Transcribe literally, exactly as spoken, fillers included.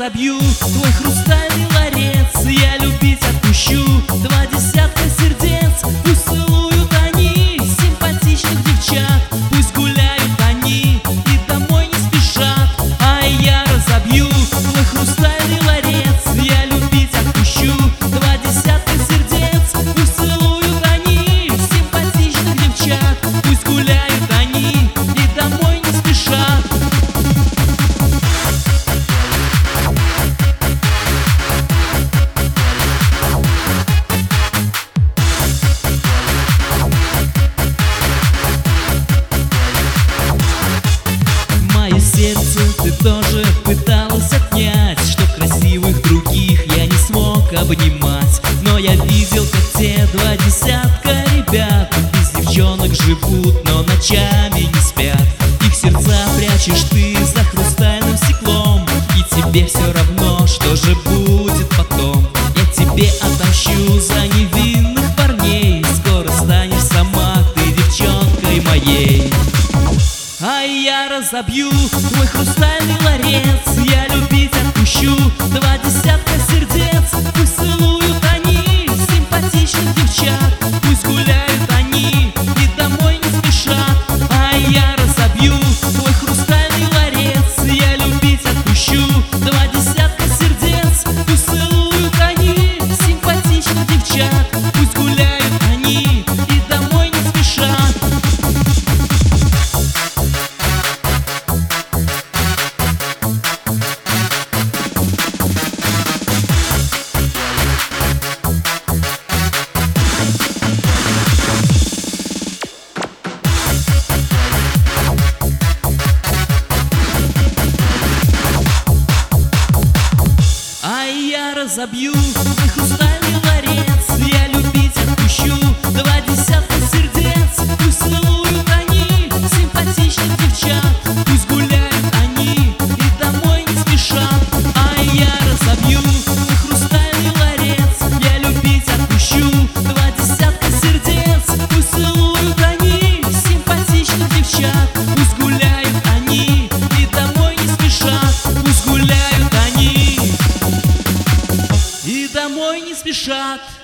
разобью твой хрустальный ларец, я любить отпущу два десятка сердец. Пусть целуют они симпатичных девчат, пусть гуляют они и домой не спешат. А я разобью твой хрустальный ларец, я любить отпущу два десятка сердец. Пусть целуют они симпатичных девчат, пусть гуляют они и домой не спешат. Сердце ты тоже пыталась отнять, чтоб красивых других я не смог обнимать. Но я видел, как те два десятка ребят без девчонок живут, но ночами не спят. Их сердца прячешь ты за хрустальным стеклом, и тебе все равно, что же будет потом. Я тебе отомщу за невинных парней, скоро станешь сама ты девчонкой моей. А я разобью твой хрустальный ларец, я любить отпущу два десятка сердец. Пусть целуют они симпатичных девчат, пусть гуляют они и домой не спешат. А я разобью твой хрустальный ларец, я любить отпущу два десятка сердец. Пусть целуют они симпатичных девчат, пусть гуляют они и домой не спешат. Разобью твой хрустальный ларец, я любить отпущу два десятка сердец. Пусть целуют они симпатичных девчат, пусть гуляют они и домой не спешат. А я разобью твой хрустальный ларец, я любить отпущу два десятка сердец. Пусть целуют они симпатичных девчат, пусть гуляют они и домой не спешат. Пусть гуляют они и домой не спешат.